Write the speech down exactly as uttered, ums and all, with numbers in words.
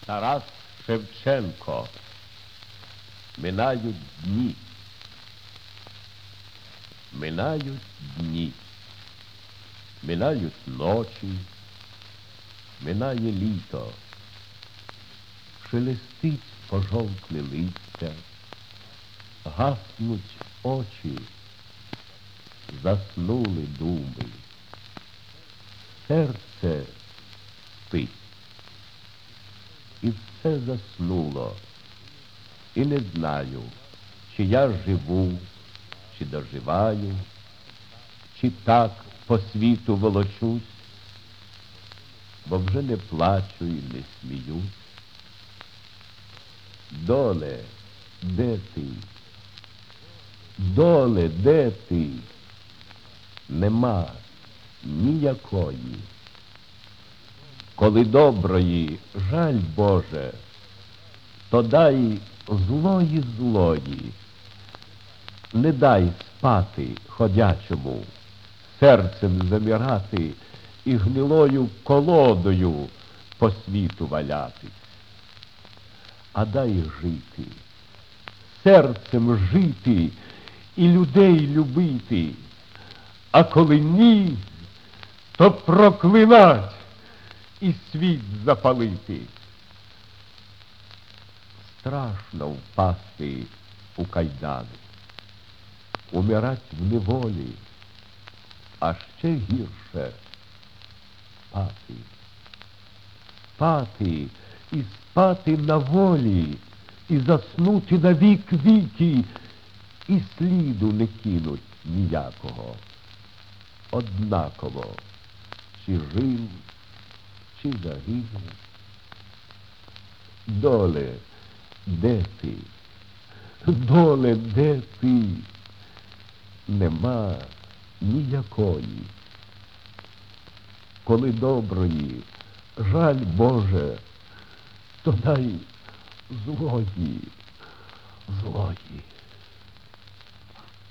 Тарас Шевченко. Минають дні. Минають дні. Минають ночі. Минає літо. Шелестить пожовкле листя. Гаснуть очі. Заснули думи. Серце спить. І все заснуло. І не знаю, чи я живу, чи доживаю, чи так по світу волочусь, бо вже не плачу і не сміюсь. Доле, де ти? Доле, де ти? Нема ніякої. Коли доброї, жаль Боже, то дай злої злої. Не дай спати ходячому, серцем замирати і гнилою колодою по світу валятись. А дай жити, серцем жити і людей любити, а коли ні, то проклинать і світ запалити. Страшно впасти у кайдани, умирать в неволі, а ще гірше спати. Спати і спати на волі, і заснути на вік віки, і сліду не кинуть ніякого. Однаково, чи жив, чи загинув. Доле, де ти? Доле, де ти? Нема ніякої. Коли доброї, жаль Боже, то дай злої, злої.